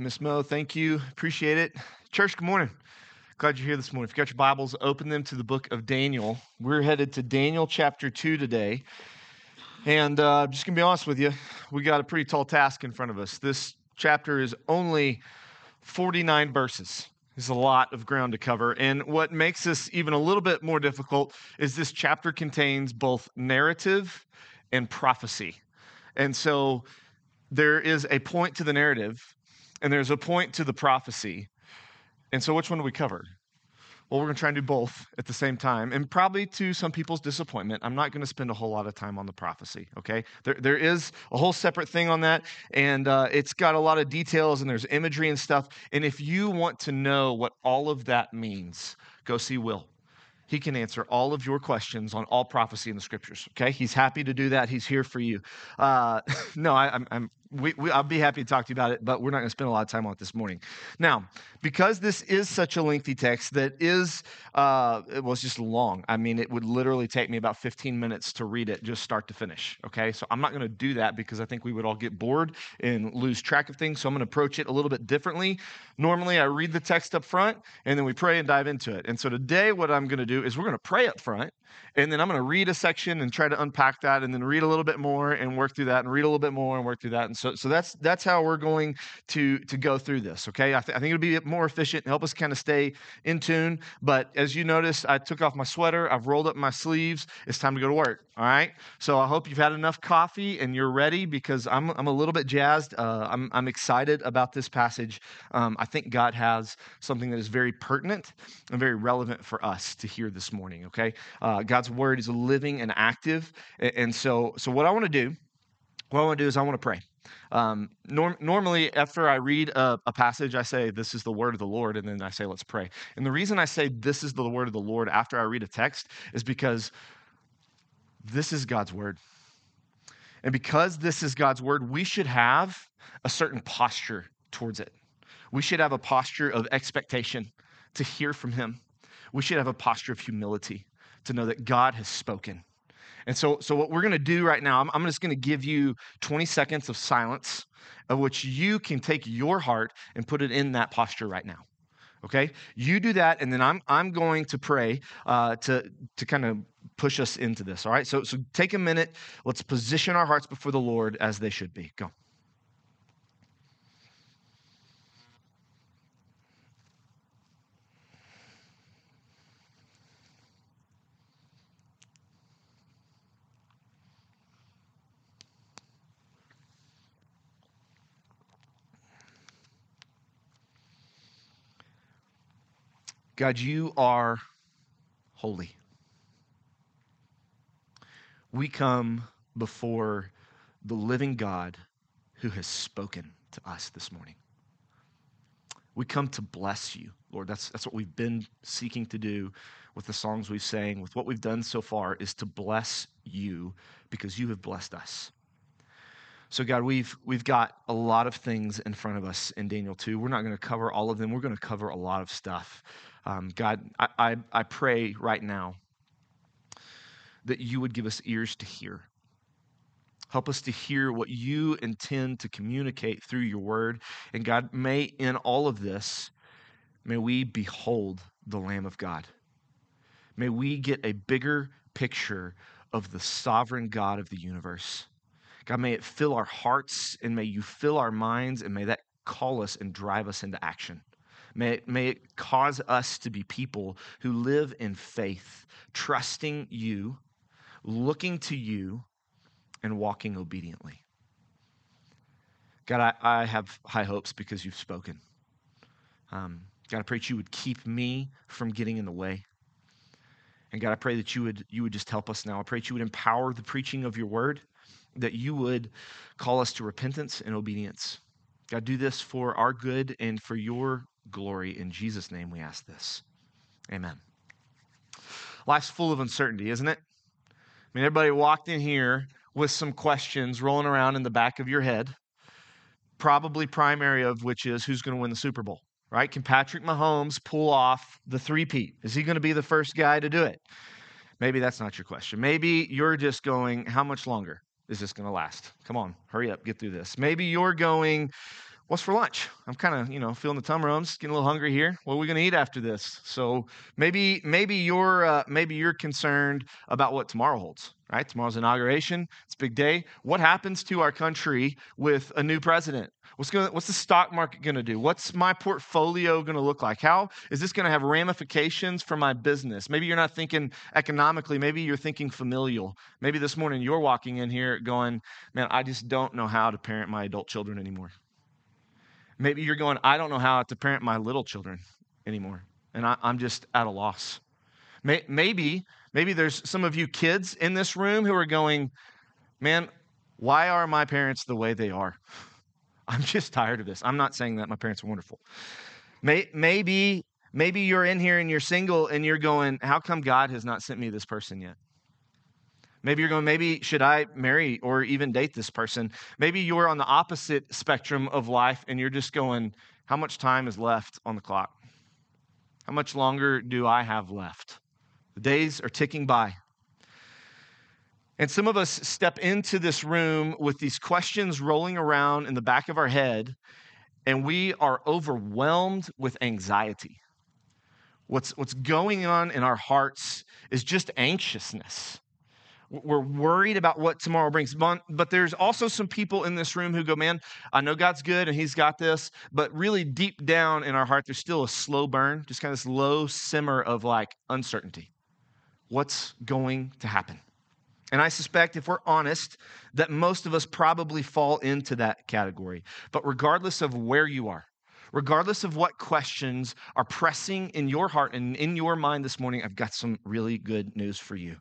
Miss Mo, thank you. Appreciate it. Church, good morning. Glad you're here this morning. If you got your Bibles, open them to the book of Daniel. We're headed to Daniel chapter 2 today. And I'm just going to be honest with you, we got a pretty tall task in front of us. This chapter is only 49 verses. There's a lot of ground to cover. And what makes this even a little bit more difficult is this chapter contains both narrative and prophecy. And so there is a point to the narrative and there's a point to the prophecy. And so which one do we cover? Well, we're going to try and do both at the same time. And probably to some people's disappointment, I'm not going to spend a whole lot of time on the prophecy, okay? There is a whole separate thing on that, and it's got a lot of details, and there's imagery and stuff. And if you want to know what all of that means, go see Will. He can answer all of your questions on all prophecy in the scriptures, okay? He's happy to do that. He's here for you. No, I'll be happy to talk to you about it, but we're not going to spend a lot of time on it this morning. Now, because this is such a lengthy text that is, it's just long. I mean, it would literally take me about 15 minutes to read it, just start to finish, okay? So I'm not going to do that because I think we would all get bored and lose track of things. So I'm going to approach it a little bit differently. Normally, I read the text up front, and then we pray and dive into it. And so today, what I'm going to do is we're going to pray up front, and then I'm going to read a section and try to unpack that, and then read a little bit more and work through that, and read a little bit more and work through that. And so that's how we're going to go through this, okay? I think it'll be more efficient, help us kind of stay in tune. But as you noticed, I took off my sweater, I've rolled up my sleeves. It's time to go to work, all right? So I hope you've had enough coffee and you're ready because I'm a little bit jazzed. I'm excited about this passage. I think God has something that is very pertinent and very relevant for us to hear this morning, okay? God's word is living and active. And so what I want to do is I want to pray. Normally, after I read a passage, I say, this is the word of the Lord, and then I say, let's pray. And the reason I say this is the word of the Lord after I read a text is because this is God's word. And because this is God's word, we should have a certain posture towards it. We should have a posture of expectation to hear from him. We should have a posture of humility to know that God has spoken. And so what we're going to do right now, I'm just going to give you 20 seconds of silence of which you can take your heart and put it in that posture right now. Okay? You do that, and then I'm going to pray to kind of push us into this. All right? So take a minute. Let's position our hearts before the Lord as they should be. Go. God, you are holy. We come before the living God who has spoken to us this morning. We come to bless you, Lord. That's what we've been seeking to do with the songs we've sang, with what we've done so far, is to bless you because you have blessed us. So God, we've got a lot of things in front of us in Daniel 2. We're not going to cover all of them. We're going to cover a lot of stuff. God, I pray right now that you would give us ears to hear. Help us to hear what you intend to communicate through your word. And God, may in all of this, may we behold the Lamb of God. May we get a bigger picture of the sovereign God of the universe. God, may it fill our hearts, and may you fill our minds, and may that call us and drive us into action. May it cause us to be people who live in faith, trusting you, looking to you, and walking obediently. God, I have high hopes because you've spoken. God, I pray that you would keep me from getting in the way. And God, I pray that you would just help us now. I pray that you would empower the preaching of your word, that you would call us to repentance and obedience. God, do this for our good and for your glory. In Jesus' name we ask this. Amen. Life's full of uncertainty, isn't it? I mean, everybody walked in here with some questions rolling around in the back of your head, probably primary of which is who's going to win the Super Bowl, right? Can Patrick Mahomes pull off the three-peat? Is he going to be the first guy to do it? Maybe that's not your question. Maybe you're just going, how much longer is this going to last? Come on, hurry up, get through this. Maybe you're going, what's for lunch? I'm kind of, feeling the tumrums, getting a little hungry here. What are we going to eat after this? So maybe you're concerned about what tomorrow holds, right? Tomorrow's inauguration. It's a big day. What happens to our country with a new president? What's the stock market going to do? What's my portfolio going to look like? How is this going to have ramifications for my business? Maybe you're not thinking economically. Maybe you're thinking familial. Maybe this morning you're walking in here going, man, I just don't know how to parent my adult children anymore. Maybe you're going, I don't know how to parent my little children anymore, and I'm just at a loss. Maybe there's some of you kids in this room who are going, man, why are my parents the way they are? I'm just tired of this. I'm not saying that my parents are wonderful. Maybe you're in here and you're single and you're going, how come God has not sent me this person yet? Maybe you're going, maybe should I marry or even date this person? Maybe you're on the opposite spectrum of life and you're just going, how much time is left on the clock? How much longer do I have left? The days are ticking by. And some of us step into this room with these questions rolling around in the back of our head, and we are overwhelmed with anxiety. What's going on in our hearts is just anxiousness. We're worried about what tomorrow brings. But there's also some people in this room who go, man, I know God's good and he's got this, but really deep down in our heart, there's still a slow burn, just kind of this low simmer of like uncertainty. What's going to happen? And I suspect, if we're honest, that most of us probably fall into that category. But regardless of where you are, regardless of what questions are pressing in your heart and in your mind this morning, I've got some really good news for you.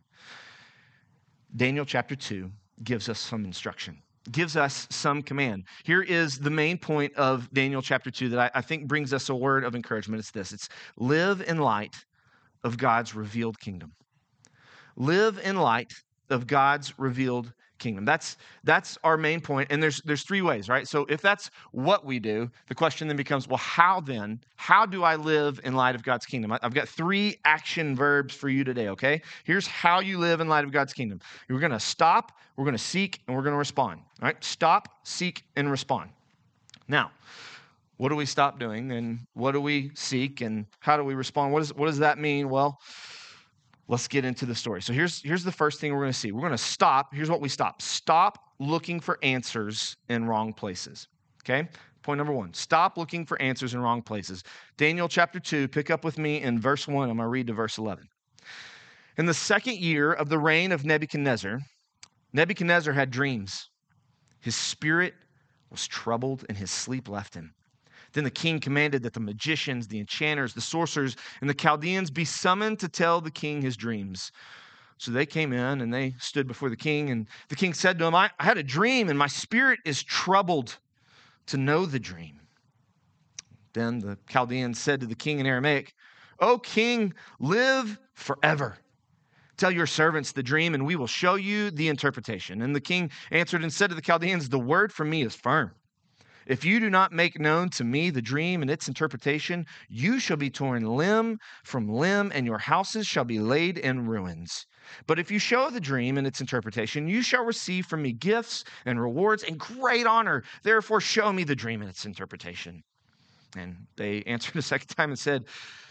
Daniel chapter 2 gives us some instruction, gives us some command. Here is the main point of Daniel chapter 2 that I think brings us a word of encouragement. It's this. It's live in light of God's revealed kingdom. Live in light of God's revealed kingdom. That's our main point. And there's three ways, right? So if that's what we do, the question then becomes, well, how do I live in light of God's kingdom? I've got three action verbs for you today, okay? Here's how you live in light of God's kingdom. We're going to stop, we're going to seek, and we're going to respond, all right? Stop, seek, and respond. Now, what do we stop doing, and what do we seek, and how do we respond? What does that mean? Well, let's get into the story. So here's the first thing we're going to see. We're going to stop. Here's what we stop. Stop looking for answers in wrong places. Okay? Point number one. Stop looking for answers in wrong places. Daniel chapter 2, pick up with me in verse 1. I'm going to read to verse 11. In the second year of the reign of Nebuchadnezzar, Nebuchadnezzar had dreams. His spirit was troubled and his sleep left him. Then the king commanded that the magicians, the enchanters, the sorcerers, and the Chaldeans be summoned to tell the king his dreams. So they came in and they stood before the king. And the king said to him, I had a dream and my spirit is troubled to know the dream. Then the Chaldeans said to the king in Aramaic, O king, live forever. Tell your servants the dream and we will show you the interpretation. And the king answered and said to the Chaldeans, the word from me is firm. If you do not make known to me the dream and its interpretation, you shall be torn limb from limb, and your houses shall be laid in ruins. But if you show the dream and its interpretation, you shall receive from me gifts and rewards and great honor. Therefore, show me the dream and its interpretation. And they answered a second time and said,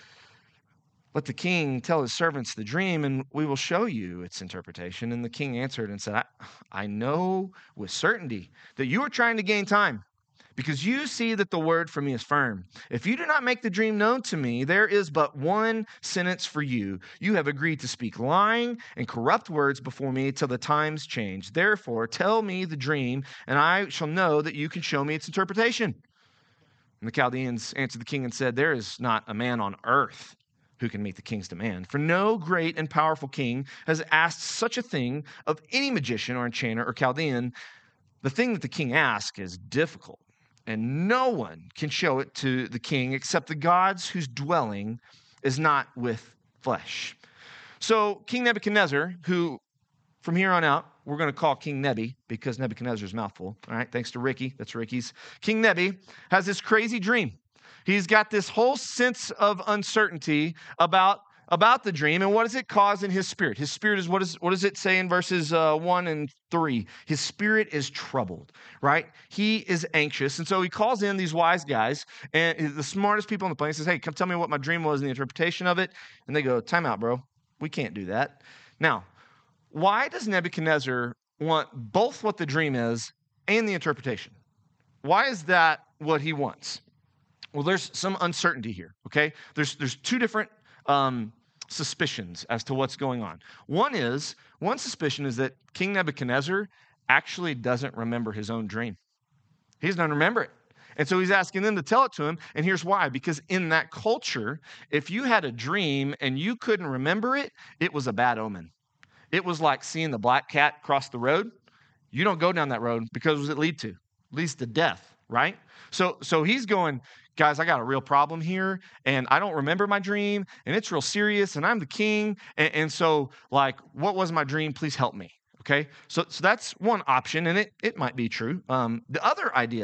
let the king tell his servants the dream, and we will show you its interpretation. And the king answered and said, I know with certainty that you are trying to gain time, because you see that the word from me is firm. If you do not make the dream known to me, there is but one sentence for you. You have agreed to speak lying and corrupt words before me till the times change. Therefore, tell me the dream, and I shall know that you can show me its interpretation. And the Chaldeans answered the king and said, there is not a man on earth who can meet the king's demand. For no great and powerful king has asked such a thing of any magician or enchanter or Chaldean. The thing that the king asks is difficult, and no one can show it to the king except the gods whose dwelling is not with flesh. So King Nebuchadnezzar, who from here on out, we're going to call King Nebi because Nebuchadnezzar's mouthful. All right, thanks to Ricky. That's Ricky's. King Nebi has this crazy dream. He's got this whole sense of uncertainty about about the dream, and what does it cause in his spirit? His spirit is, what does it say in verses 1 and 3? His spirit is troubled, right? He is anxious. And so he calls in these wise guys and the smartest people on the planet. Says, hey, come tell me what my dream was and the interpretation of it. And they go, time out, bro. We can't do that. Now, why does Nebuchadnezzar want both what the dream is and the interpretation? Why is that what he wants? Well, there's some uncertainty here, okay? There's two different suspicions as to what's going on. One suspicion is that King Nebuchadnezzar actually doesn't remember his own dream. He doesn't remember it. And so he's asking them to tell it to him. And here's why. Because in that culture, if you had a dream and you couldn't remember it, it was a bad omen. It was like seeing the black cat cross the road. You don't go down that road because what does it lead to? It leads to death, right? So he's going, guys, I got a real problem here, and I don't remember my dream, and it's real serious, and I'm the king, and so, like, what was my dream? Please help me, okay? So that's one option, and it might be true. The other idea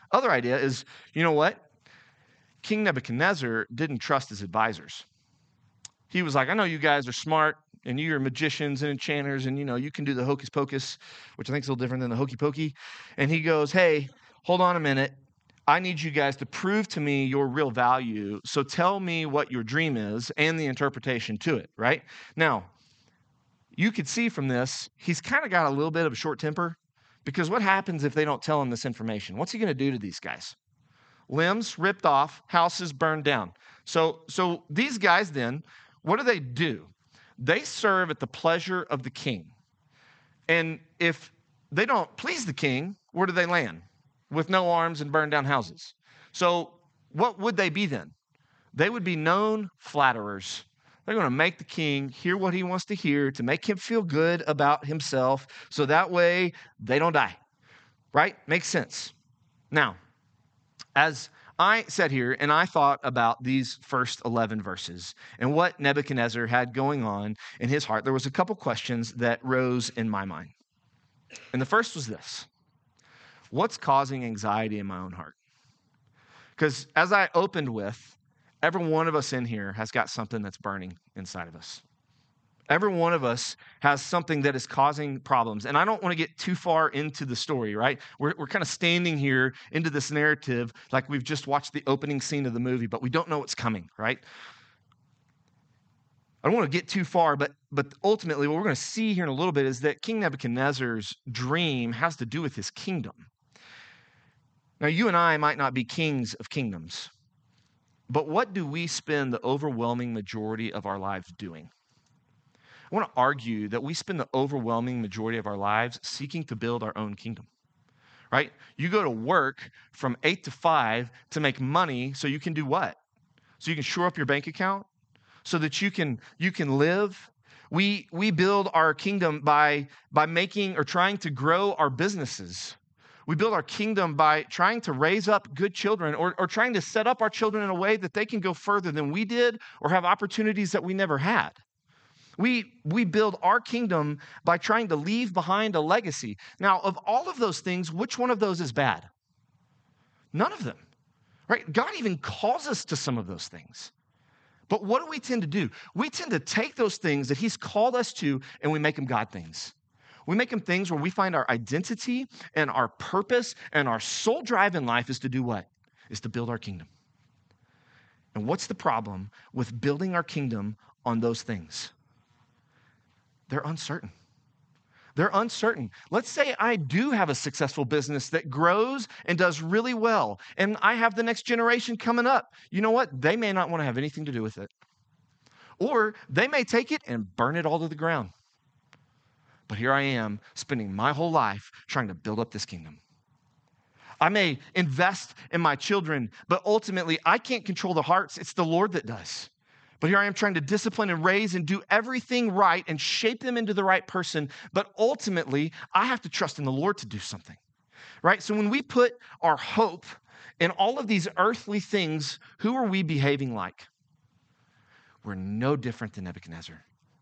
is, you know what? King Nebuchadnezzar didn't trust his advisors. He was like, I know you guys are smart, and you're magicians and enchanters, and, you can do the hocus pocus, which I think is a little different than the hokey pokey. And he goes, hey, hold on a minute. I need you guys to prove to me your real value. So tell me what your dream is and the interpretation to it, right? Now, you could see from this, he's kind of got a little bit of a short temper, because what happens if they don't tell him this information? What's he going to do to these guys? Limbs ripped off, houses burned down. So these guys then, what do? They serve at the pleasure of the king. And if they don't please the king, where do they land? With no arms and burned down houses. So what would they be then? They would be known flatterers. They're going to make the king hear what he wants to hear to make him feel good about himself, so that way they don't die, right? Makes sense. Now, as I sat here and I thought about these first 11 verses and what Nebuchadnezzar had going on in his heart, there was a couple questions that rose in my mind. And the first was this: what's causing anxiety in my own heart? Because as I opened with, every one of us in here has got something that's burning inside of us. Every one of us has something that is causing problems. And I don't want to get too far into the story, right? We're kind of standing here into this narrative like we've just watched the opening scene of the movie, but we don't know what's coming, right? I don't want to get too far, but ultimately what we're going to see here in a little bit is that King Nebuchadnezzar's dream has to do with his kingdom. Now, you and I might not be kings of kingdoms, but what do we spend the overwhelming majority of our lives doing? I want to argue that we spend the overwhelming majority of our lives seeking to build our own kingdom, right? You go to work from 8 to 5 to make money so you can do what? So you can shore up your bank account, so that you can live. We build our kingdom by making or trying to grow our businesses. We build our kingdom by trying to raise up good children or trying to set up our children in a way that they can go further than we did or have opportunities that we never had. We build our kingdom by trying to leave behind a legacy. Now, of all of those things, which one of those is bad? None of them, right? God even calls us to some of those things. But what do we tend to do? We tend to take those things that he's called us to and we make them God things. We make them things where we find our identity and our purpose and our sole drive in life is to do what? Is to build our kingdom. And what's the problem with building our kingdom on those things? They're uncertain. They're uncertain. Let's say I do have a successful business that grows and does really well, and I have the next generation coming up. You know what? They may not want to have anything to do with it. Or they may take it and burn it all to the ground. But here I am spending my whole life trying to build up this kingdom. I may invest in my children, but ultimately I can't control their hearts. It's the Lord that does. But here I am trying to discipline and raise and do everything right and shape them into the right person. But ultimately, I have to trust in the Lord to do something, right? So when we put our hope in all of these earthly things, who are we behaving like? We're no different than Nebuchadnezzar.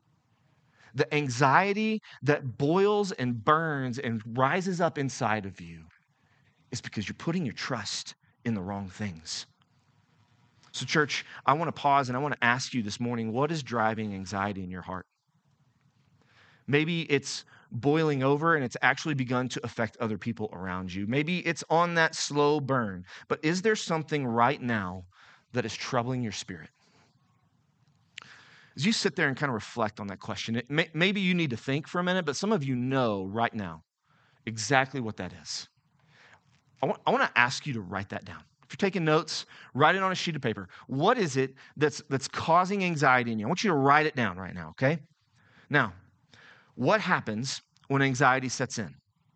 The anxiety that boils and burns and rises up inside of you is because you're putting your trust in the wrong things. So, church, I want to pause and I want to ask you this morning, what is driving anxiety in your heart? Maybe it's boiling over and it's actually begun to affect other people around you. Maybe it's on that slow burn. But is there something right now that is troubling your spirit? As you sit there and kind of reflect on that question, maybe you need to think for a minute, but some of you know right now exactly what that is. I want to ask you to write that down. If you're taking notes, write it on a sheet of paper. What is it that's causing anxiety in you? I want you to write it down right now, okay? Now, what happens when anxiety sets in?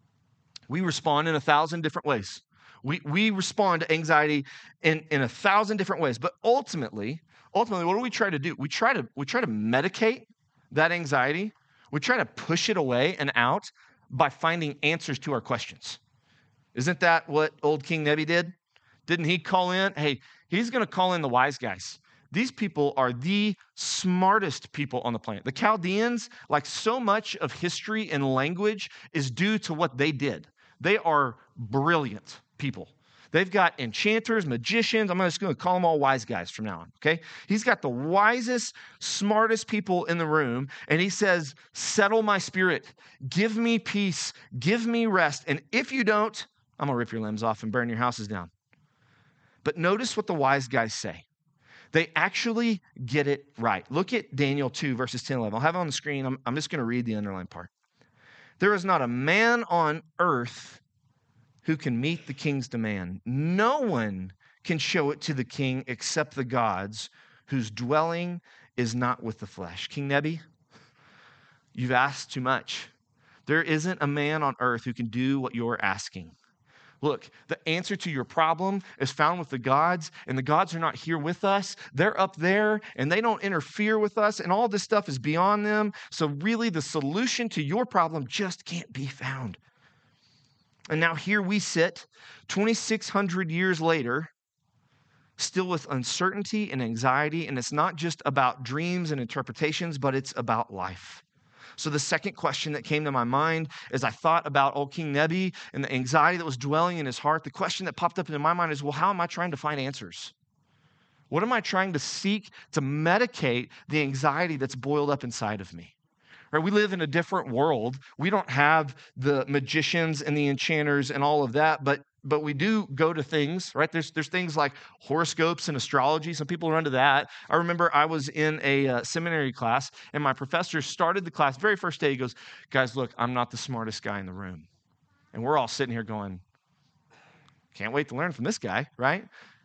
We respond in 1,000 different ways. We respond to anxiety in 1,000 different ways. But ultimately, what do we try to do? We try to medicate that anxiety. We try to push it away and out by finding answers to our questions. Isn't that what old King Nebi did? Didn't he call in? Hey, he's going to call in the wise guys. These people are the smartest people on the planet. The Chaldeans, like so much of history and language, is due to what they did. They are brilliant people. They've got enchanters, magicians. I'm just going to call them all wise guys from now on, okay? He's got the wisest, smartest people in the room, and he says, settle my spirit. Give me peace. Give me rest. And if you don't, I'm going to rip your limbs off and burn your houses down. But notice what the wise guys say. They actually get it right. Look at Daniel 2, verses 10 and 11. I'll have it on the screen. I'm just going to read the underlined part. There is not a man on earth who can meet the king's demand. No one can show it to the king except the gods whose dwelling is not with the flesh. King Nebi, you've asked too much. There isn't a man on earth who can do what you're asking. Look, the answer to your problem is found with the gods, and the gods are not here with us. They're up there, and they don't interfere with us, and all this stuff is beyond them. So really, the solution to your problem just can't be found. And now here we sit, 2,600 years later, still with uncertainty and anxiety, and it's not just about dreams and interpretations, but it's about life. So the second question that came to my mind as I thought about old King Nebi and the anxiety that was dwelling in his heart, the question that popped up into my mind is, well, how am I trying to find answers? What am I trying to seek to medicate the anxiety that's boiled up inside of me? Right? We live in a different world. We don't have the magicians and the enchanters and all of that, but we do go to things, right? There's things like horoscopes and astrology. Some people are into that. I remember I was in a seminary class, and my professor started the class, very first day, he goes, guys, look, I'm not the smartest guy in the room. And we're all sitting here going, can't wait to learn from this guy, right?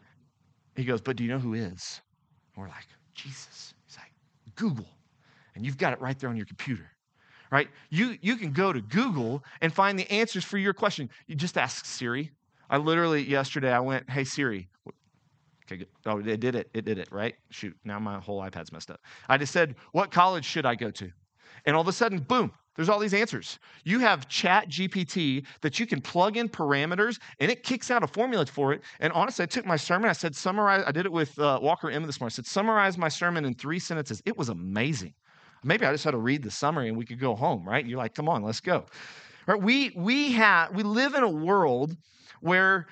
He goes, but do you know who is? And we're like, Jesus. He's like, Google. And you've got it right there on your computer, right? You can go to Google and find the answers for your question. You just ask Siri. I literally, yesterday, I went, hey, Siri. Okay, good. Oh, it did it. It did it, right? Shoot, now my whole iPad's messed up. I just said, what college should I go to? And all of a sudden, boom, there's all these answers. You have Chat GPT that you can plug in parameters, and it kicks out a formula for it. And honestly, I took my sermon, I said, summarize. I did it with Walker Emma this morning. I said, summarize my sermon in 3 sentences. It was amazing. Maybe I just had to read the summary and we could go home, right? You're like, come on, let's go. Right? We live in a world where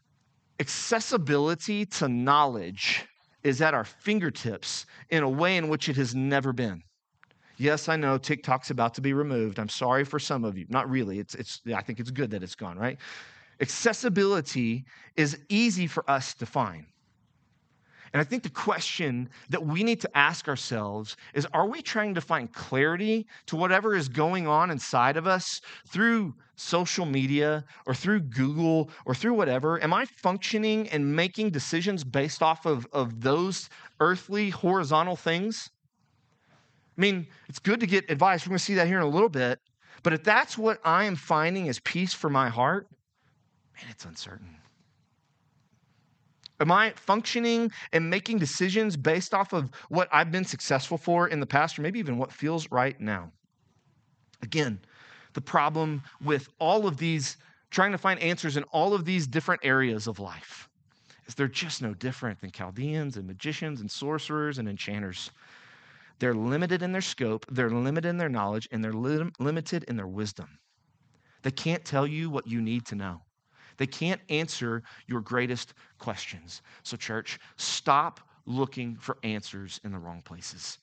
accessibility to knowledge is at our fingertips in a way in which it has never been. Yes, I know TikTok's about to be removed. I'm sorry for some of you. Not really. I think it's good that it's gone, right? Accessibility is easy for us to find. And I think the question that we need to ask ourselves is, are we trying to find clarity to whatever is going on inside of us through social media or through Google or through whatever? Am I functioning and making decisions based off of those earthly, horizontal things? I mean, it's good to get advice. We're going to see that here in a little bit. But if that's what I am finding as peace for my heart, man, it's uncertain. Am I functioning and making decisions based off of what I've been successful for in the past, or maybe even what feels right now? Again, the problem with all of these, trying to find answers in all of these different areas of life, is they're just no different than Chaldeans and magicians and sorcerers and enchanters. They're limited in their scope, they're limited in their knowledge, and they're limited in their wisdom. They can't tell you what you need to know. They can't answer your greatest questions. So, church, stop looking for answers in the wrong places.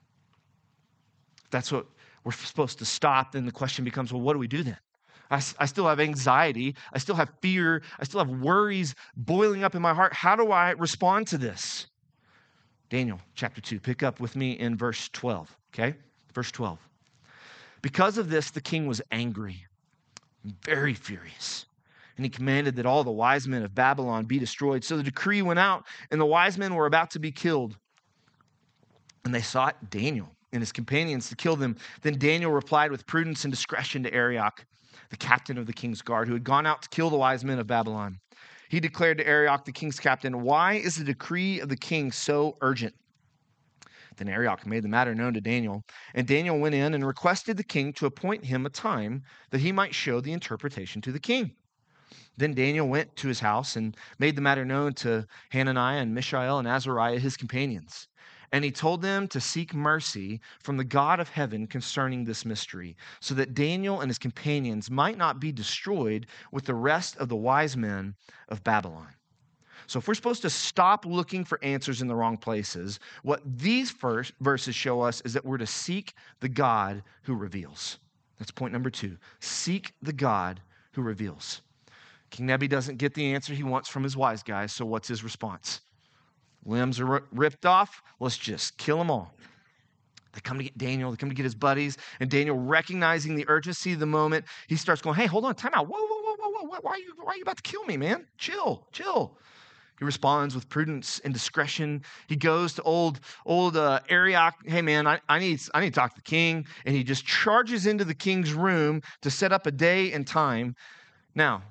That's what we're supposed to stop. Then the question becomes, well, what do we do then? I still have anxiety. I still have fear. I still have worries boiling up in my heart. How do I respond to this? Daniel chapter 2, pick up with me in verse 12, okay? Verse 12. Because of this, the king was angry, very furious. And he commanded that all the wise men of Babylon be destroyed. So the decree went out, and the wise men were about to be killed. And they sought Daniel and his companions to kill them. Then Daniel replied with prudence and discretion to Arioch, the captain of the king's guard, who had gone out to kill the wise men of Babylon. He declared to Arioch, the king's captain, "Why is the decree of the king so urgent?" Then Arioch made the matter known to Daniel, and Daniel went in and requested the king to appoint him a time that he might show the interpretation to the king. Then Daniel went to his house and made the matter known to Hananiah and Mishael and Azariah, his companions. And he told them to seek mercy from the God of heaven concerning this mystery, so that Daniel and his companions might not be destroyed with the rest of the wise men of Babylon. So if we're supposed to stop looking for answers in the wrong places, what these first verses show us is that we're to seek the God who reveals. That's point number 2. Seek the God who reveals. King Nebi doesn't get the answer he wants from his wise guys, so what's his response? Limbs are ripped off. Let's just kill them all. They come to get Daniel. They come to get his buddies. And Daniel, recognizing the urgency of the moment, he starts going, "Hey, hold on, time out. Whoa, whoa, whoa, whoa, whoa. Why are you about to kill me, man? Chill. He responds with prudence and discretion. He goes to old Arioch. "Hey, man, I need to talk to the king." And he just charges into the king's room to set up a day and time. Now,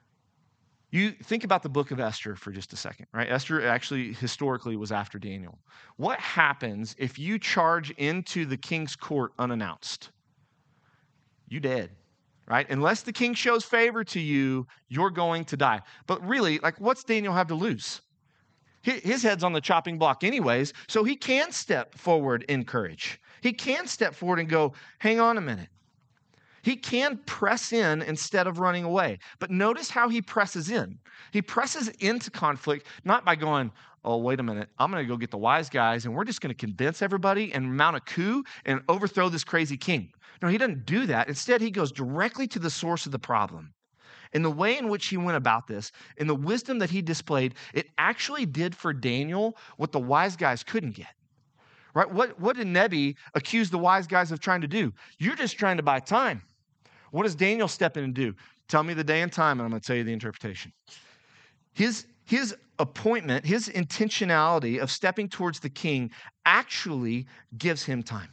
you think about the book of Esther for just a second, right? Esther actually historically was after Daniel. What happens if you charge into the king's court unannounced? You dead, right? Unless the king shows favor to you, you're going to die. But really, what's Daniel have to lose? His head's on the chopping block anyways, so he can step forward in courage. He can step forward and go, "Hang on a minute." He can press in instead of running away. But notice how he presses in. He presses into conflict, not by going, "Oh, wait a minute, I'm going to go get the wise guys, and we're just going to convince everybody and mount a coup and overthrow this crazy king." No, he doesn't do that. Instead, he goes directly to the source of the problem. And the way in which he went about this, and the wisdom that he displayed, it actually did for Daniel what the wise guys couldn't get. Right? What did Nebi accuse the wise guys of trying to do? You're just trying to buy time. What does Daniel step in and do? Tell me the day and time, and I'm going to tell you the interpretation. His appointment, his intentionality of stepping towards the king actually gives him time.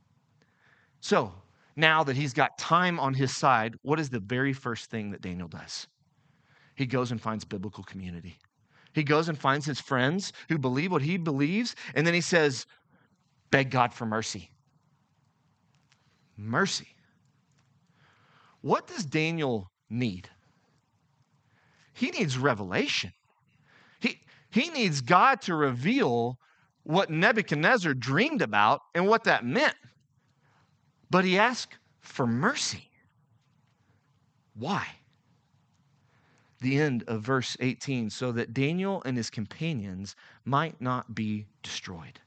So now that he's got time on his side, what is the very first thing that Daniel does? He goes and finds biblical community. He goes and finds his friends who believe what he believes, and then he says, "Beg God for mercy." Mercy. What does Daniel need? He needs revelation. He needs God to reveal what Nebuchadnezzar dreamed about and what that meant. But he asked for mercy. Why? The end of verse 18, so that Daniel and his companions might not be destroyed.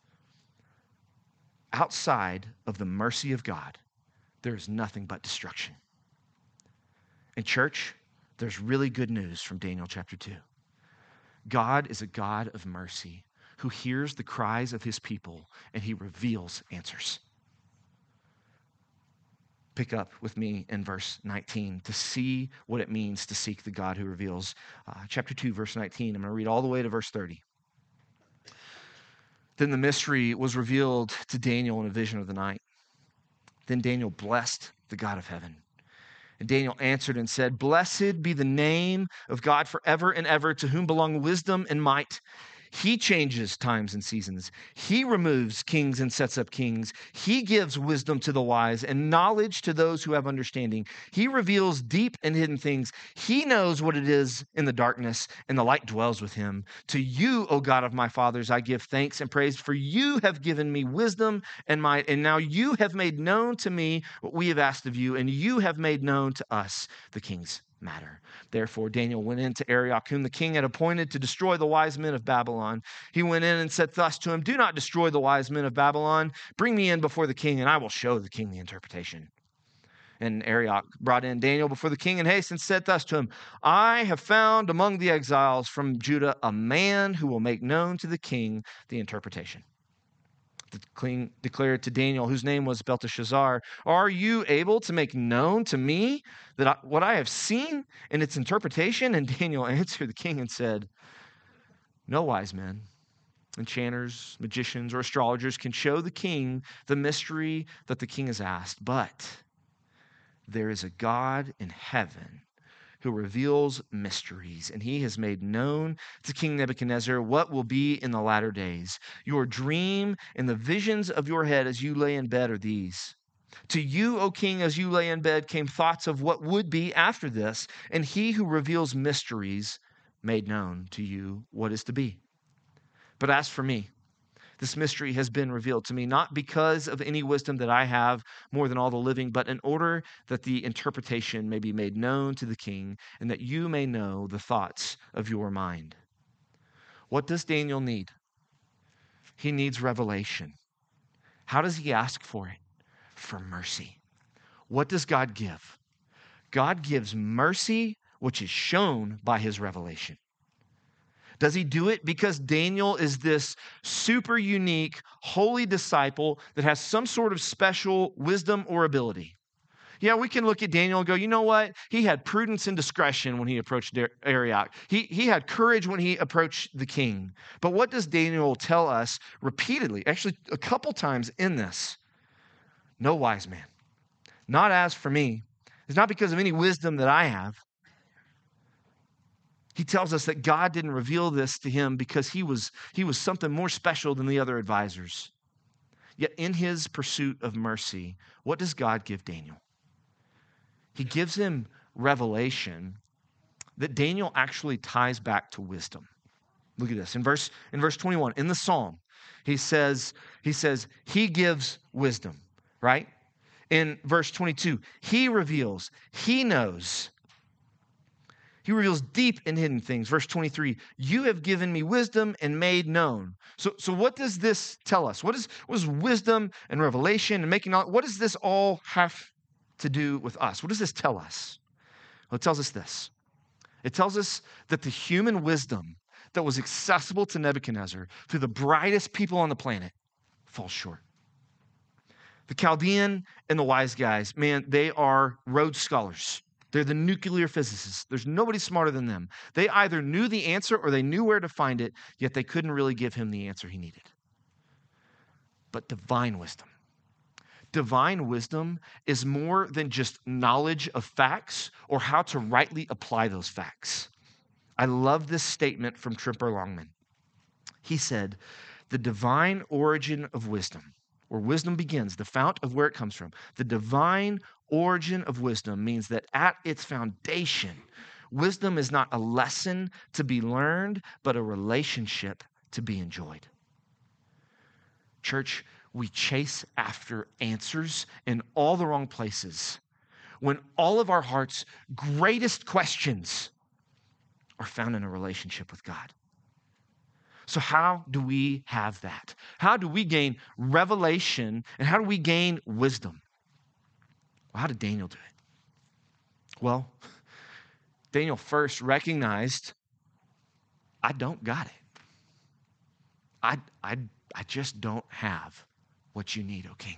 Outside of the mercy of God, there is nothing but destruction. In church, there's really good news from Daniel chapter 2. God is a God of mercy who hears the cries of his people and he reveals answers. Pick up with me in verse 19 to see what it means to seek the God who reveals. Chapter 2, verse 19. I'm going to read all the way to verse 30. Then the mystery was revealed to Daniel in a vision of the night. Then Daniel blessed the God of heaven. And Daniel answered and said, "Blessed be the name of God forever and ever, to whom belong wisdom and might. He changes times and seasons. He removes kings and sets up kings. He gives wisdom to the wise and knowledge to those who have understanding. He reveals deep and hidden things. He knows what it is in the darkness, and the light dwells with him. To you, O God of my fathers, I give thanks and praise, for you have given me wisdom and might, and now you have made known to me what we have asked of you, and you have made known to us, the kings matter. Therefore, Daniel went in to Arioch, whom the king had appointed to destroy the wise men of Babylon. He went in and said thus to him, "Do not destroy the wise men of Babylon. Bring me in before the king, and I will show the king the interpretation." And Arioch brought in Daniel before the king in haste and said thus to him, "I have found among the exiles from Judah a man who will make known to the king the interpretation." The king declared to Daniel, whose name was Belteshazzar, "Are you able to make known to me what I have seen in its interpretation?" And Daniel answered the king and said, "No wise men, enchanters, magicians, or astrologers can show the king the mystery that the king has asked, but there is a God in heaven who reveals mysteries, and he has made known to King Nebuchadnezzar what will be in the latter days. Your dream and the visions of your head as you lay in bed are these. To you, O king, as you lay in bed, came thoughts of what would be after this, and he who reveals mysteries made known to you what is to be. But as for me, this mystery has been revealed to me, not because of any wisdom that I have more than all the living, but in order that the interpretation may be made known to the king, and that you may know the thoughts of your mind." What does Daniel need? He needs revelation. How does he ask for it? For mercy. What does God give? God gives mercy, which is shown by his revelation. Does he do it because Daniel is this super unique, holy disciple that has some sort of special wisdom or ability? Yeah, we can look at Daniel and go, you know what? He had prudence and discretion when he approached Arioch. He had courage when he approached the king. But what does Daniel tell us repeatedly, actually a couple times in this? No wise man. Not as for me. It's not because of any wisdom that I have. He tells us that God didn't reveal this to him because he was something more special than the other advisors. Yet in his pursuit of mercy, what does God give Daniel? He gives him revelation that Daniel actually ties back to wisdom. Look at this. In verse 21, in the Psalm, he says, he gives wisdom, right? In verse 22, he reveals, he knows. He reveals deep and hidden things. Verse 23, you have given me wisdom and made known. So what does this tell us? What is wisdom and revelation and making knowledge? What does this all have to do with us? What does this tell us? Well, it tells us this. It tells us that the human wisdom that was accessible to Nebuchadnezzar through the brightest people on the planet falls short. The Chaldean and the wise guys, man, they are Rhodes Scholars. They're the nuclear physicists. There's nobody smarter than them. They either knew the answer or they knew where to find it, yet they couldn't really give him the answer he needed. But divine wisdom is more than just knowledge of facts or how to rightly apply those facts. I love this statement from Tremper Longman. He said, the divine origin of wisdom, where wisdom begins, the fount of where it comes from, the divine origin of wisdom means that at its foundation, wisdom is not a lesson to be learned, but a relationship to be enjoyed. Church, we chase after answers in all the wrong places when all of our heart's greatest questions are found in a relationship with God. So how do we have that? How do we gain revelation and how do we gain wisdom? Well, how did Daniel do it? Well, Daniel first recognized, I don't got it. I just don't have what you need, O king.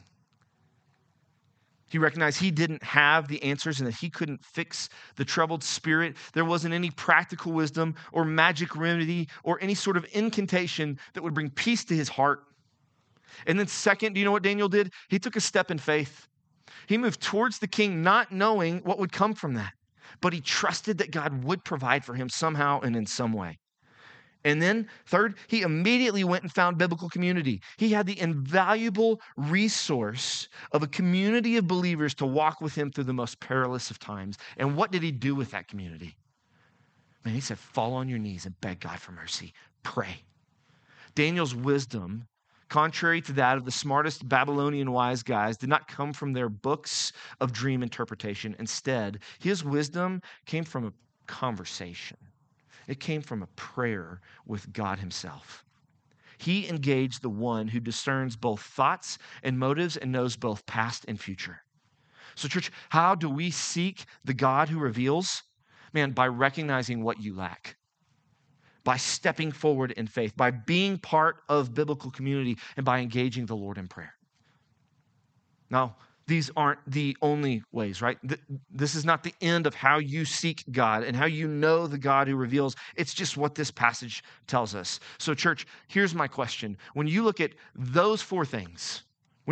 He recognized he didn't have the answers and that he couldn't fix the troubled spirit. There wasn't any practical wisdom or magic remedy or any sort of incantation that would bring peace to his heart. And then second, do you know what Daniel did? He took a step in faith. He moved towards the king not knowing what would come from that, but he trusted that God would provide for him somehow and in some way. And then third, he immediately went and found biblical community. He had the invaluable resource of a community of believers to walk with him through the most perilous of times. And what did he do with that community? Man, he said, fall on your knees and beg God for mercy. Pray. Daniel's wisdom contrary to that of the smartest Babylonian wise guys, did not come from their books of dream interpretation. Instead, his wisdom came from a conversation. It came from a prayer with God himself. He engaged the one who discerns both thoughts and motives and knows both past and future. So, church, how do we seek the God who reveals? Man, by recognizing what you lack, by stepping forward in faith, by being part of biblical community, and by engaging the Lord in prayer. Now, these aren't the only ways, right? This is not the end of how you seek God and how you know the God who reveals. It's just what this passage tells us. So, church, here's my question. When you look at those four things,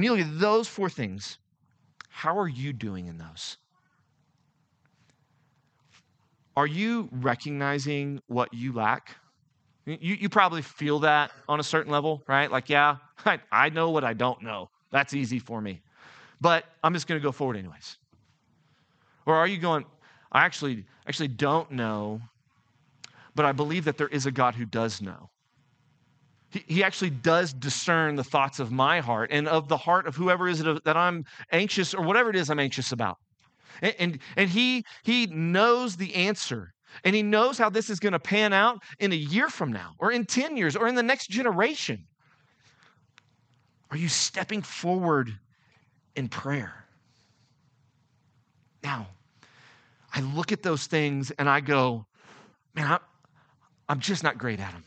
how are you doing in those? Are you recognizing what you lack? You probably feel that on a certain level, right? Like, yeah, I know what I don't know. That's easy for me. But I'm just going to go forward anyways. Or are you going, I actually don't know, but I believe that there is a God who does know. He actually does discern the thoughts of my heart and of the heart of whoever is it that I'm anxious or whatever it is I'm anxious about. And he knows the answer. And he knows how this is going to pan out in a year from now or in 10 years or in the next generation. Are you stepping forward in prayer? Now, I look at those things and I go, man, I'm just not great at them.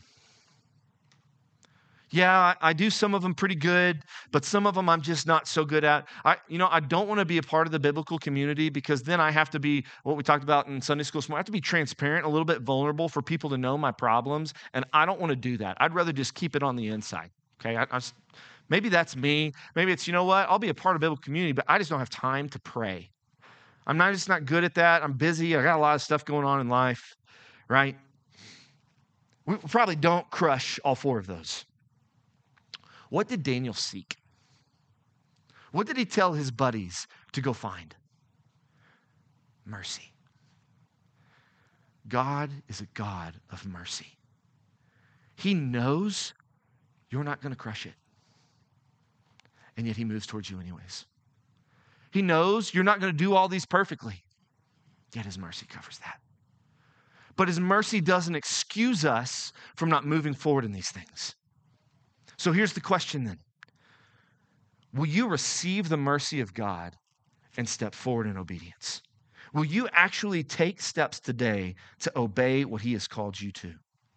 Yeah, I do some of them pretty good, but some of them I'm just not so good at. I don't want to be a part of the biblical community because then I have to be, what we talked about in Sunday school, I have to be transparent, a little bit vulnerable for people to know my problems, and I don't want to do that. I'd rather just keep it on the inside, okay? Maybe that's me. Maybe it's, I'll be a part of biblical community, but I just don't have time to pray. I'm just not good at that. I'm busy. I got a lot of stuff going on in life, right? We probably don't crush all four of those. What did Daniel seek? What did he tell his buddies to go find? Mercy. God is a God of mercy. He knows you're not going to crush it. And yet he moves towards you anyways. He knows you're not going to do all these perfectly. Yet his mercy covers that. But his mercy doesn't excuse us from not moving forward in these things. So here's the question then. Will you receive the mercy of God and step forward in obedience? Will you actually take steps today to obey what he has called you to?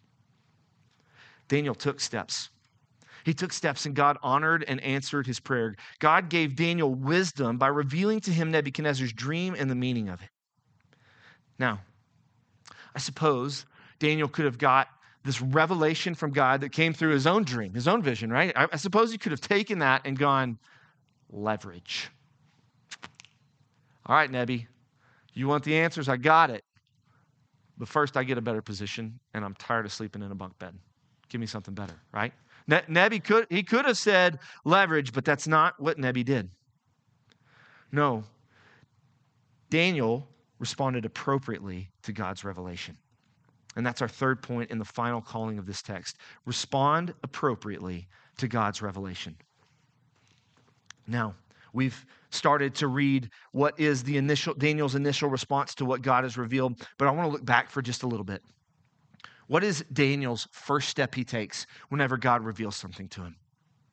Daniel took steps. He took steps and God honored and answered his prayer. God gave Daniel wisdom by revealing to him Nebuchadnezzar's dream and the meaning of it. Now, I suppose Daniel could have got this revelation from God that came through his own dream, his own vision, right? I suppose he could have taken that and gone, leverage. All right, Nebi, you want the answers? I got it. But first I get a better position and I'm tired of sleeping in a bunk bed. Give me something better, right? Nebi could have said leverage, but that's not what Nebi did. No. Daniel responded appropriately to God's revelation. And that's our third point in the final calling of this text. Respond appropriately to God's revelation. Now, we've started to read what is Daniel's initial response to what God has revealed, but I want to look back for just a little bit. What is Daniel's first step he takes whenever God reveals something to him?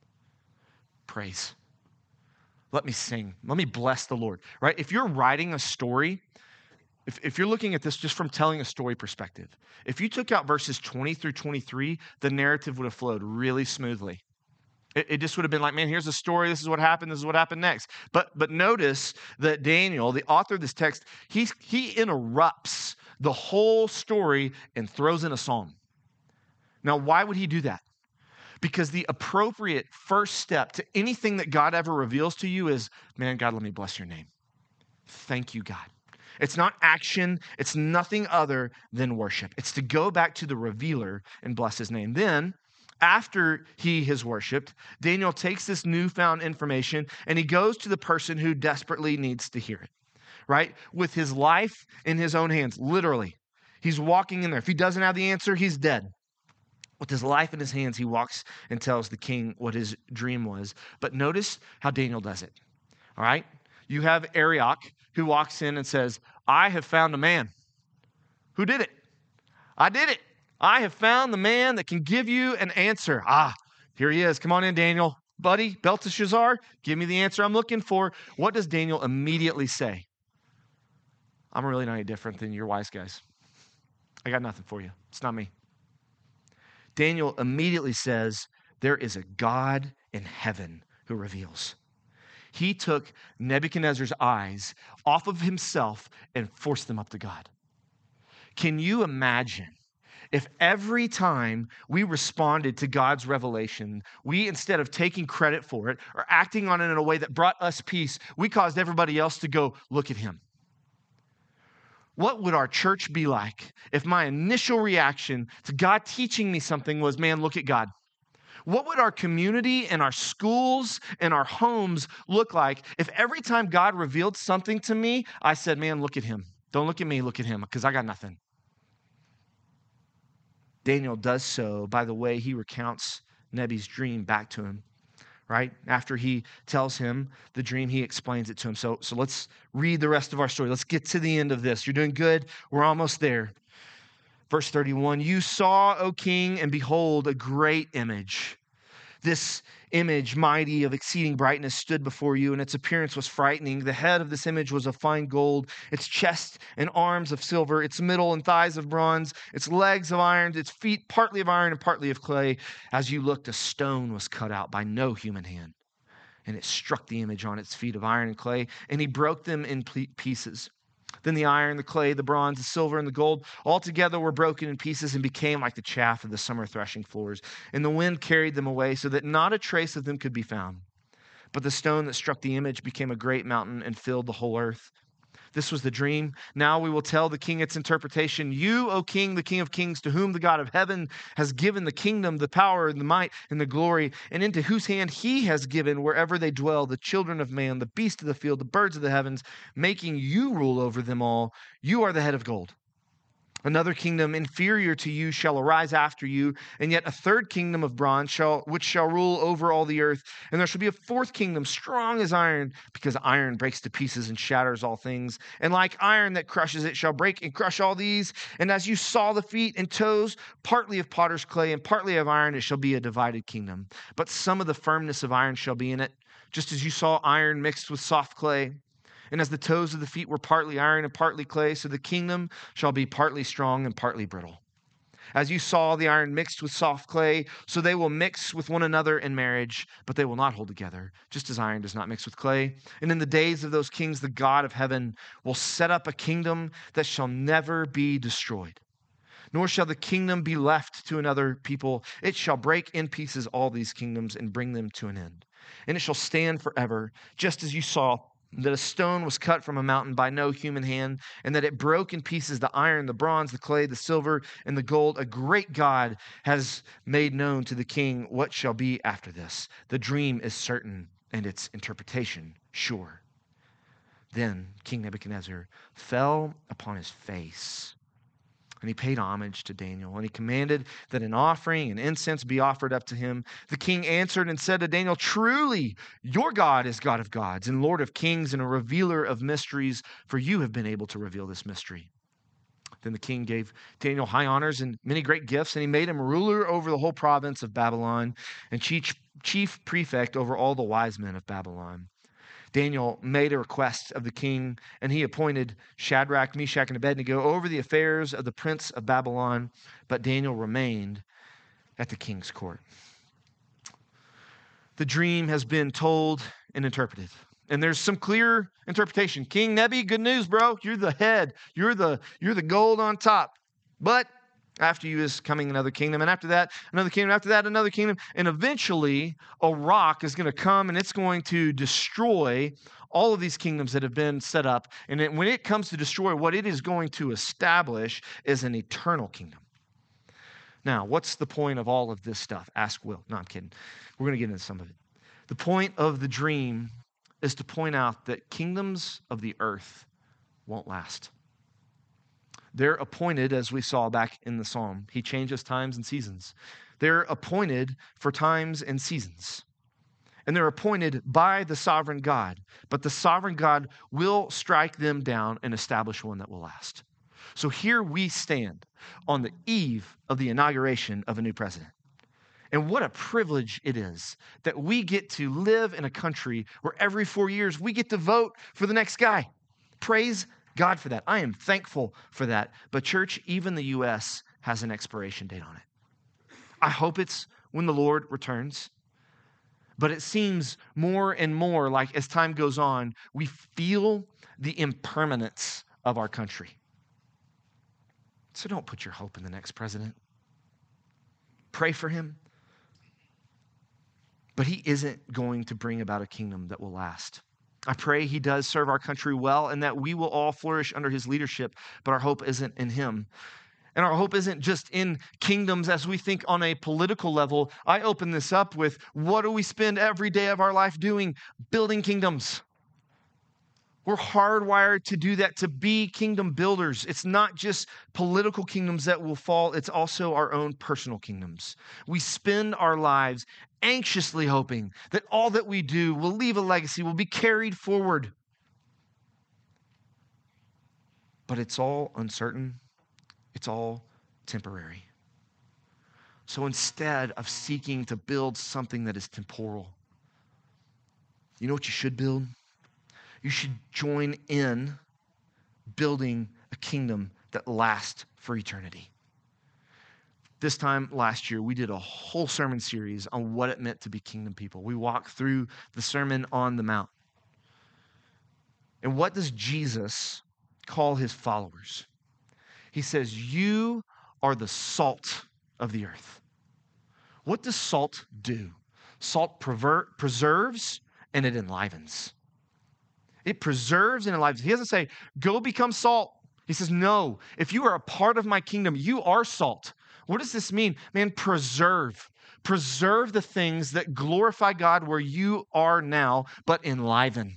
Praise. Let me sing. Let me bless the Lord, right? If you're writing a story, if you're looking at this just from telling a story perspective, if you took out verses 20 through 23, the narrative would have flowed really smoothly. It just would have been like, man, here's a story. This is what happened. This is what happened next. But notice that Daniel, the author of this text, he interrupts the whole story and throws in a psalm. Now, why would he do that? Because the appropriate first step to anything that God ever reveals to you is, man, God, let me bless your name. Thank you, God. It's not action. It's nothing other than worship. It's to go back to the revealer and bless his name. Then, after he has worshiped, Daniel takes this newfound information and he goes to the person who desperately needs to hear it, right? With his life in his own hands, literally. He's walking in there. If he doesn't have the answer, he's dead. With his life in his hands, he walks and tells the king what his dream was. But notice how Daniel does it. All right? You have Arioch who walks in and says, I have found a man. Who did it? I did it. I have found the man that can give you an answer. Here he is. Come on in, Daniel. Buddy, Belteshazzar, give me the answer I'm looking for. What does Daniel immediately say? I'm really not any different than your wise guys. I got nothing for you. It's not me. Daniel immediately says, there is a God in heaven who reveals. He took Nebuchadnezzar's eyes off of himself and forced them up to God. Can you imagine if every time we responded to God's revelation, we, instead of taking credit for it or acting on it in a way that brought us peace, we caused everybody else to go, look at him? What would our church be like if my initial reaction to God teaching me something was, man, look at God? What would our community and our schools and our homes look like if every time God revealed something to me, I said, man, look at him. Don't look at me, look at him, because I got nothing. Daniel does so by the way he recounts Nebi's dream back to him. Right? After he tells him the dream, he explains it to him. So let's read the rest of our story. Let's get to the end of this. You're doing good. We're almost there. Verse 31, you saw, O king, and behold, a great image. This image, mighty of exceeding brightness, stood before you, and its appearance was frightening. The head of this image was of fine gold, its chest and arms of silver, its middle and thighs of bronze, its legs of iron, its feet partly of iron and partly of clay. As you looked, a stone was cut out by no human hand, and it struck the image on its feet of iron and clay, and he broke them in pieces. Then the iron, the clay, the bronze, the silver, and the gold all together were broken in pieces and became like the chaff of the summer threshing floors. And the wind carried them away so that not a trace of them could be found. But the stone that struck the image became a great mountain and filled the whole earth. This was the dream. Now we will tell the king its interpretation. You, O king, the king of kings, to whom the God of heaven has given the kingdom, the power, and the might, and the glory, and into whose hand he has given wherever they dwell, the children of man, the beasts of the field, the birds of the heavens, making you rule over them all. You are the head of gold. Another kingdom inferior to you shall arise after you, and yet a third kingdom of bronze which shall rule over all the earth. And there shall be a fourth kingdom, strong as iron, because iron breaks to pieces and shatters all things. And like iron that crushes it shall break and crush all these. And as you saw the feet and toes, partly of potter's clay and partly of iron, it shall be a divided kingdom. But some of the firmness of iron shall be in it, just as you saw iron mixed with soft clay. And as the toes of the feet were partly iron and partly clay, so the kingdom shall be partly strong and partly brittle. As you saw the iron mixed with soft clay, so they will mix with one another in marriage, but they will not hold together, just as iron does not mix with clay. And in the days of those kings, the God of heaven will set up a kingdom that shall never be destroyed. Nor shall the kingdom be left to another people. It shall break in pieces all these kingdoms and bring them to an end. And it shall stand forever, just as you saw that a stone was cut from a mountain by no human hand, and that it broke in pieces the iron, the bronze, the clay, the silver, and the gold. A great God has made known to the king what shall be after this. The dream is certain, and its interpretation sure. Then King Nebuchadnezzar fell upon his face, and he paid homage to Daniel, and he commanded that an offering and incense be offered up to him. The king answered and said to Daniel, truly, your God is God of gods and Lord of kings and a revealer of mysteries, for you have been able to reveal this mystery. Then the king gave Daniel high honors and many great gifts, and he made him ruler over the whole province of Babylon and chief prefect over all the wise men of Babylon. Daniel made a request of the king, and he appointed Shadrach, Meshach, and Abednego over the affairs of the prince of Babylon, but Daniel remained at the king's court. The dream has been told and interpreted, and there's some clear interpretation. King Nebi, good news, bro. You're the head. You're the gold on top. But after you is coming another kingdom, and after that, another kingdom, after that, another kingdom. And eventually, a rock is going to come and it's going to destroy all of these kingdoms that have been set up. And when it comes to destroy, what it is going to establish is an eternal kingdom. Now, what's the point of all of this stuff? Ask Will. No, I'm kidding. We're going to get into some of it. The point of the dream is to point out that kingdoms of the earth won't last. They're appointed, as we saw back in the psalm. He changes times and seasons. They're appointed for times and seasons. And they're appointed by the sovereign God. But the sovereign God will strike them down and establish one that will last. So here we stand on the eve of the inauguration of a new president. And what a privilege it is that we get to live in a country where every 4 years we get to vote for the next guy. Praise God for that. I am thankful for that. But church, even the U.S. has an expiration date on it. I hope it's when the Lord returns. But it seems more and more like as time goes on, we feel the impermanence of our country. So don't put your hope in the next president. Pray for him. But he isn't going to bring about a kingdom that will last. I pray he does serve our country well and that we will all flourish under his leadership, but our hope isn't in him. And our hope isn't just in kingdoms as we think on a political level. I open this up with, what do we spend every day of our life doing? Building kingdoms. We're hardwired to do that, to be kingdom builders. It's not just political kingdoms that will fall, it's also our own personal kingdoms. We spend our lives anxiously hoping that all that we do will leave a legacy, will be carried forward. But it's all uncertain. It's all temporary. So instead of seeking to build something that is temporal, you know what you should build? You should join in building a kingdom that lasts for eternity. This time last year, we did a whole sermon series on what it meant to be kingdom people. We walked through the Sermon on the Mount. And what does Jesus call his followers? He says, you are the salt of the earth. What does salt do? Salt preserves and it enlivens. It preserves and enlivens. He doesn't say, go become salt. He says, no, if you are a part of my kingdom, you are salt. What does this mean? Man, preserve. Preserve the things that glorify God where you are now, but enliven.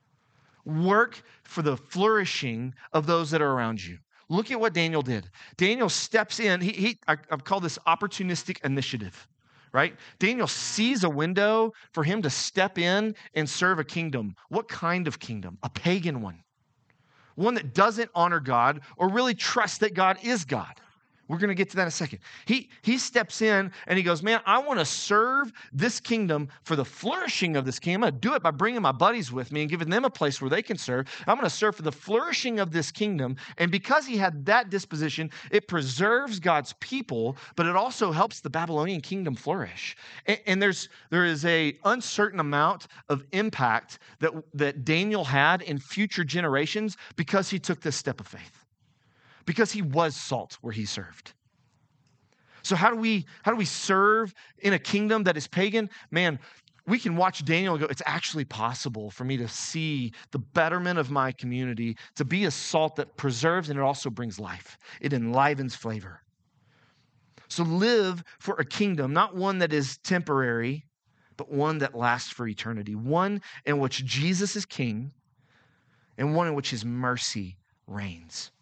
Work for the flourishing of those that are around you. Look at what Daniel did. Daniel steps in. I've called this opportunistic initiative, right? Daniel sees a window for him to step in and serve a kingdom. What kind of kingdom? A pagan one. One that doesn't honor God or really trust that God is God. We're going to get to that in a second. He steps in and he goes, man, I want to serve this kingdom for the flourishing of this kingdom. I'm going to do it by bringing my buddies with me and giving them a place where they can serve. I'm going to serve for the flourishing of this kingdom. And because he had that disposition, it preserves God's people, but it also helps the Babylonian kingdom flourish. And there is a uncertain amount of impact that Daniel had in future generations because he took this step of faith. Because he was salt where he served. So how do we serve in a kingdom that is pagan? Man, we can watch Daniel and go, it's actually possible for me to see the betterment of my community, to be a salt that preserves and it also brings life. It enlivens flavor. So live for a kingdom, not one that is temporary, but one that lasts for eternity. One in which Jesus is king and one in which his mercy reigns.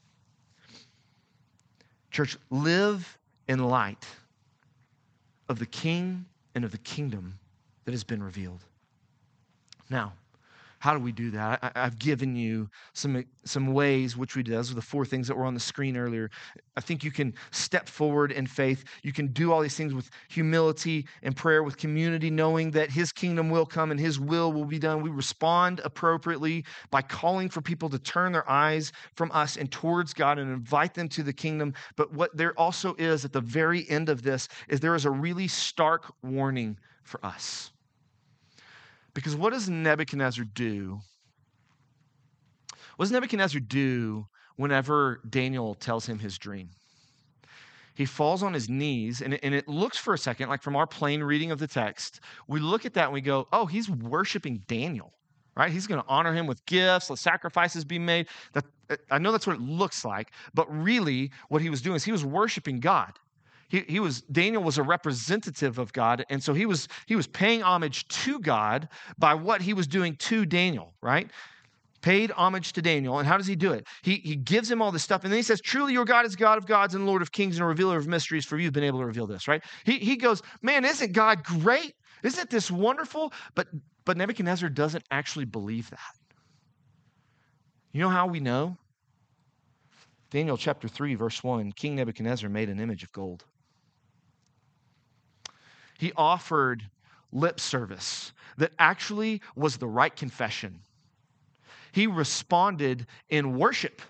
Church, live in light of the King and of the kingdom that has been revealed. Now, how do we do that? I've given you some ways which we do. Those are the 4 things that were on the screen earlier. I think you can step forward in faith. You can do all these things with humility and prayer, with community, knowing that his kingdom will come and his will be done. We respond appropriately by calling for people to turn their eyes from us and towards God and invite them to the kingdom. But what there also is at the very end of this is there is a really stark warning for us. Because what does Nebuchadnezzar do? What does Nebuchadnezzar do whenever Daniel tells him his dream? He falls on his knees, and it looks for a second, like from our plain reading of the text, we look at that and we go, oh, he's worshiping Daniel, right? He's going to honor him with gifts, let sacrifices be made. I know that's what it looks like, but really what he was doing is he was worshiping God. Daniel was a representative of God, and so he was paying homage to God by what he was doing to Daniel, right? paid homage to Daniel. And how does he do it? He gives him all this stuff. And then he says, truly your God is God of gods and Lord of kings and a revealer of mysteries, for you've been able to reveal this, right? He goes, man, isn't God great? Isn't this wonderful? But Nebuchadnezzar doesn't actually believe that. You know how we know? Daniel chapter 3, verse 1, King Nebuchadnezzar made an image of gold. He offered lip service that actually was the right confession. He responded in worship.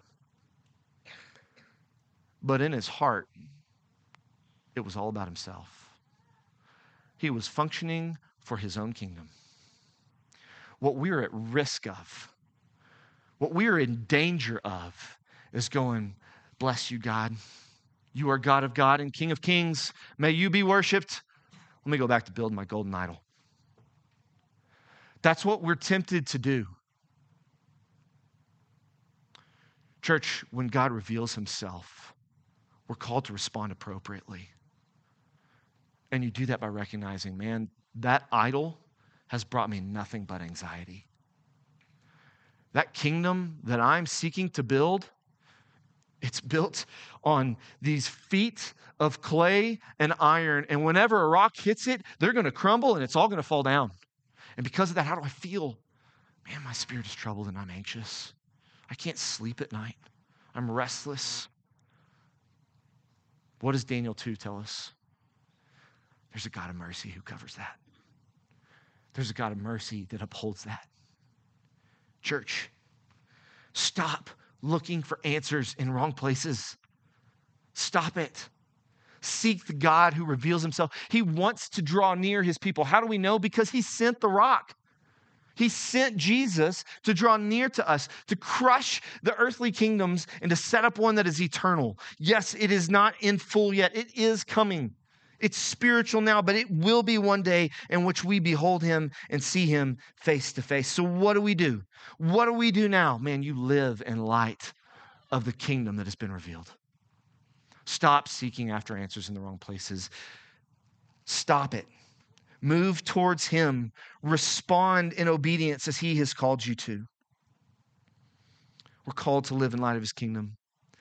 But in his heart, it was all about himself. He was functioning for his own kingdom. What we're at risk of, what we're in danger of, is going, bless you, God. You are God of God and King of kings. May you be worshiped. Let me go back to building my golden idol. That's what we're tempted to do. Church, when God reveals himself, we're called to respond appropriately. And you do that by recognizing, man, that idol has brought me nothing but anxiety. That kingdom that I'm seeking to build, it's built on these feet of clay and iron. And whenever a rock hits it, they're going to crumble and it's all going to fall down. And because of that, how do I feel? Man, my spirit is troubled and I'm anxious. I can't sleep at night. I'm restless. What does Daniel 2 tell us? There's a God of mercy who covers that. There's a God of mercy that upholds that. Church, stop looking for answers in wrong places. Stop it. Seek the God who reveals himself. He wants to draw near his people. How do we know? Because he sent the rock. He sent Jesus to draw near to us, to crush the earthly kingdoms and to set up one that is eternal. Yes, it is not in full yet. It is coming. It's spiritual now, but it will be one day in which we behold him and see him face to face. So what do we do? What do we do now? Man, you live in light of the kingdom that has been revealed. Stop seeking after answers in the wrong places. Stop it. Move towards him. Respond in obedience as he has called you to. We're called to live in light of his kingdom.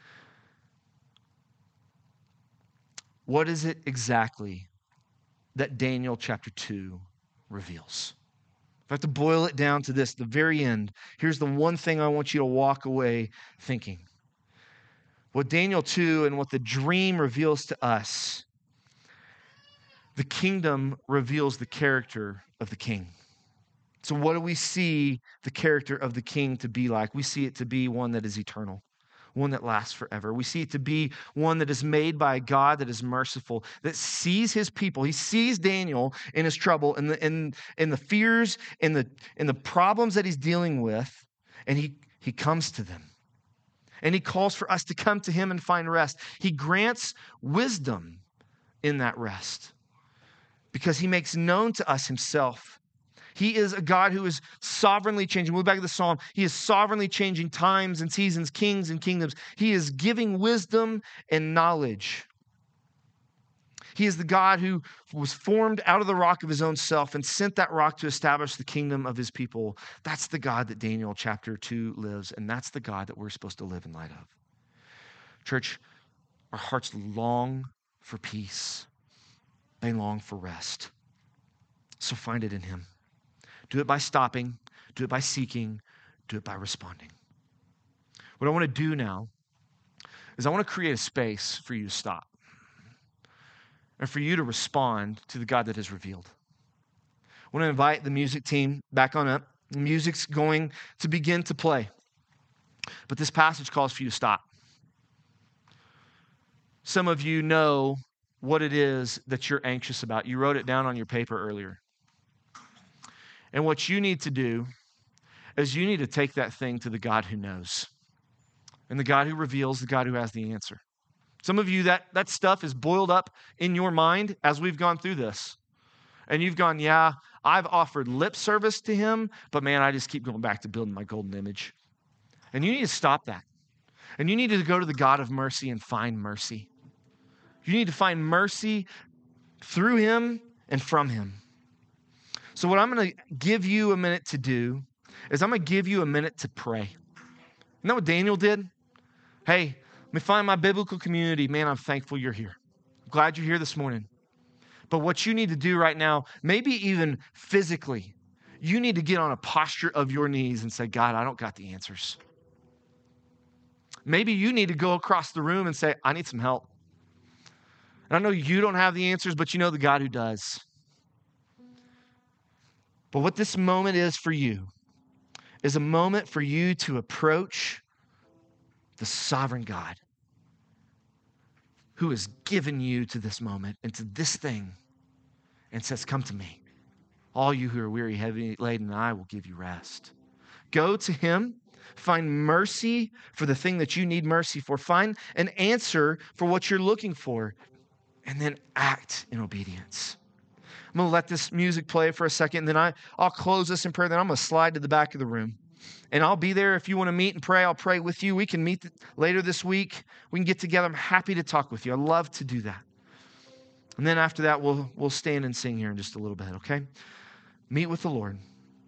What is it exactly that Daniel chapter 2 reveals? If I have to boil it down to this, the very end, here's the one thing I want you to walk away thinking. What Daniel 2 and what the dream reveals to us, the kingdom reveals the character of the king. So what do we see the character of the king to be like? We see it to be one that is eternal, one that lasts forever. We see it to be one that is made by a God that is merciful, that sees his people. He sees Daniel in his trouble and the fears and the problems that he's dealing with, and he comes to them. And he calls for us to come to him and find rest. He grants wisdom in that rest because he makes known to us himself. He is a God who is sovereignly changing. Move back to the Psalm. He is sovereignly changing times and seasons, kings and kingdoms. He is giving wisdom and knowledge. He is the God who was formed out of the rock of his own self and sent that rock to establish the kingdom of his people. That's the God that Daniel chapter 2 lives, and that's the God that we're supposed to live in light of. Church, our hearts long for peace. They long for rest. So find it in him. Do it by stopping. Do it by seeking. Do it by responding. What I want to do now is I want to create a space for you to stop and for you to respond to the God that is revealed. I want to invite the music team back on up. The music's going to begin to play. But this passage calls for you to stop. Some of you know what it is that you're anxious about. You wrote it down on your paper earlier. And what you need to do is you need to take that thing to the God who knows, and the God who reveals, the God who has the answer. Some of you, that stuff is boiled up in your mind as we've gone through this. And you've gone, yeah, I've offered lip service to him, but man, I just keep going back to building my golden image. And you need to stop that. And you need to go to the God of mercy and find mercy. You need to find mercy through him and from him. So what I'm going to give you a minute to do is I'm going to give you a minute to pray. Isn't that what Daniel did? Hey, let me find my biblical community. Man, I'm thankful you're here. I'm glad you're here this morning. But what you need to do right now, maybe even physically, you need to get on a posture of your knees and say, God, I don't got the answers. Maybe you need to go across the room and say, I need some help. And I know you don't have the answers, but you know the God who does. But what this moment is for you is a moment for you to approach the sovereign God who has given you to this moment and to this thing and says, come to me. All you who are weary, heavy laden, and I will give you rest. Go to him, find mercy for the thing that you need mercy for. Find an answer for what you're looking for, and then act in obedience. I'm going to let this music play for a second, and then I'll close this in prayer. Then I'm going to slide to the back of the room. And I'll be there if you want to meet and pray. I'll pray with you. We can meet later this week. We can get together. I'm happy to talk with you. I love to do that. And then after that, we'll stand and sing here in just a little bit, okay? Meet with the Lord.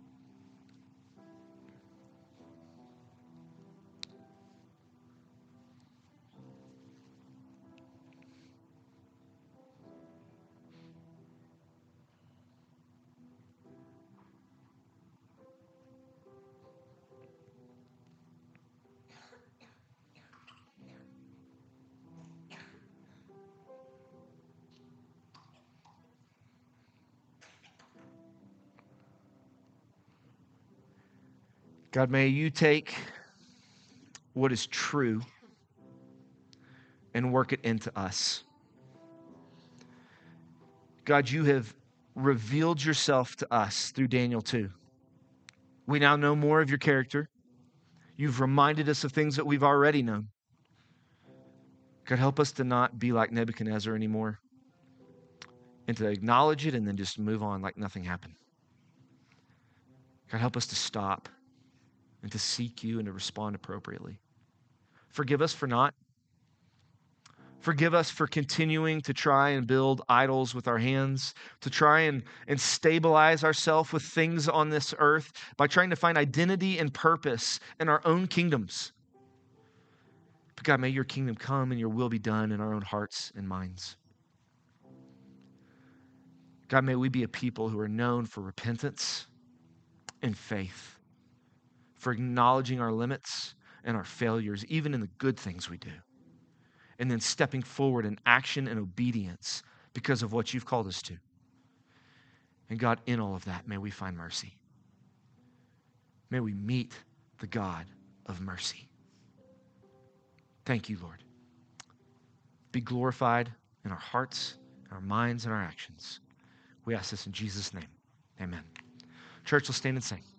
God, may you take what is true and work it into us. God, you have revealed yourself to us through Daniel 2. We now know more of your character. You've reminded us of things that we've already known. God, help us to not be like Nebuchadnezzar anymore and to acknowledge it and then just move on like nothing happened. God, help us to stop and to seek you and to respond appropriately. Forgive us for not. Forgive us for continuing to try and build idols with our hands, to try and stabilize ourselves with things on this earth by trying to find identity and purpose in our own kingdoms. But God, may your kingdom come and your will be done in our own hearts and minds. God, may we be a people who are known for repentance and faith, for acknowledging our limits and our failures, even in the good things we do, and then stepping forward in action and obedience because of what you've called us to. And God, in all of that, may we find mercy. May we meet the God of mercy. Thank you, Lord. Be glorified in our hearts, our minds, and our actions. We ask this in Jesus' name. Amen. Church, let's stand and sing.